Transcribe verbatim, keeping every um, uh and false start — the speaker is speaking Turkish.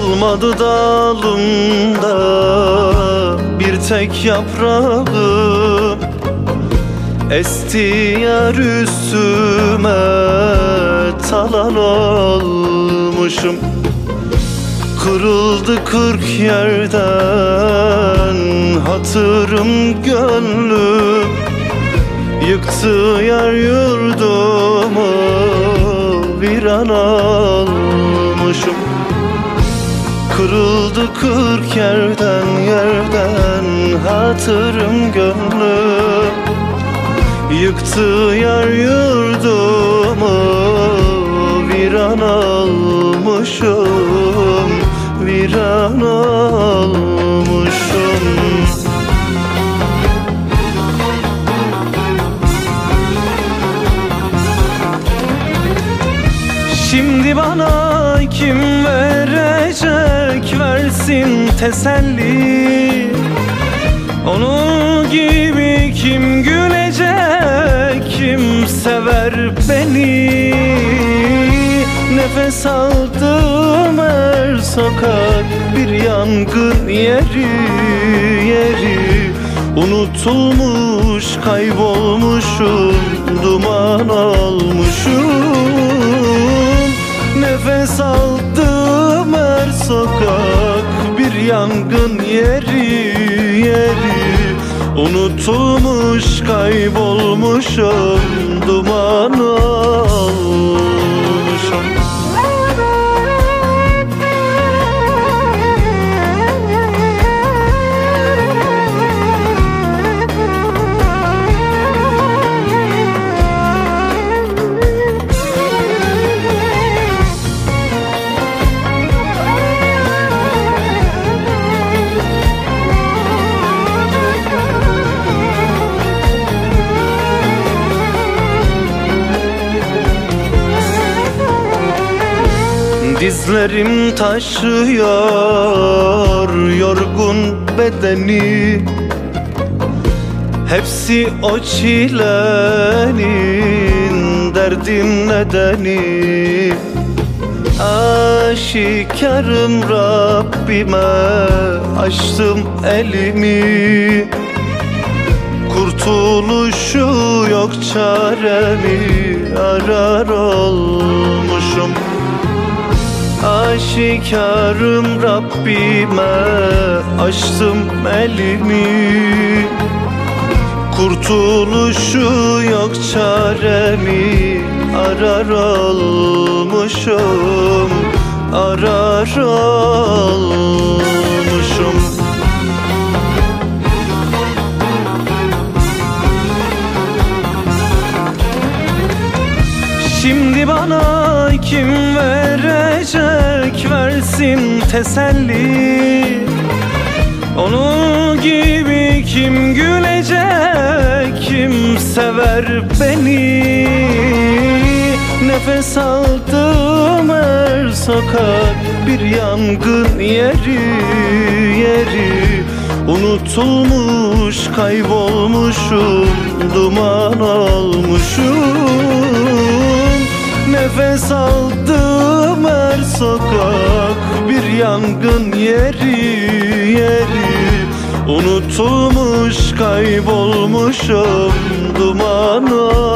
Solmadı dalımda bir tek yaprağım, esti yar üstüme talan olmuşum. Kırıldı kırk yerden hatırım gönlüm, yıktı yar yurdumu viran olmuşum. Kırıldı kırk yerden yerden hatırım gönlüm, yıktı yar yurdumu viran olmuşum, viran olmuşum. Şimdi bana kim verecek, versin teselli? Onun gibi kim gülecek, kim sever beni? Nefes aldığım her sokak bir yangın yeri, yeri. Unutulmuş, kaybolmuşum, duman olmuşum. Nefes aldığım her sokak bir yangın yeri, yeri. Unutulmuş, kaybolmuşum, duman olmuşum. Dizlerim taşıyor yorgun bedeni, hepsi o çilenin derdin nedeni. Aşikarım Rabbime açtım elimi, kurtuluşu yok çaremi arar olmuşum. Aşikarım Rabbime açtım elimi, kurtuluşu yok çaremi arar olmuşum, arar olmuşum. Şimdi bana kim verecek, versin teselli? Onun gibi kim gülecek, kim sever beni? Nefes aldığım her sokak bir yangın yeri, yeri. Unutulmuş, kaybolmuşum, duman olmuşum. Nefes aldığım her sokak bir yangın yeri, yeri. Unutulmuş, kaybolmuşum, duman olmuşum.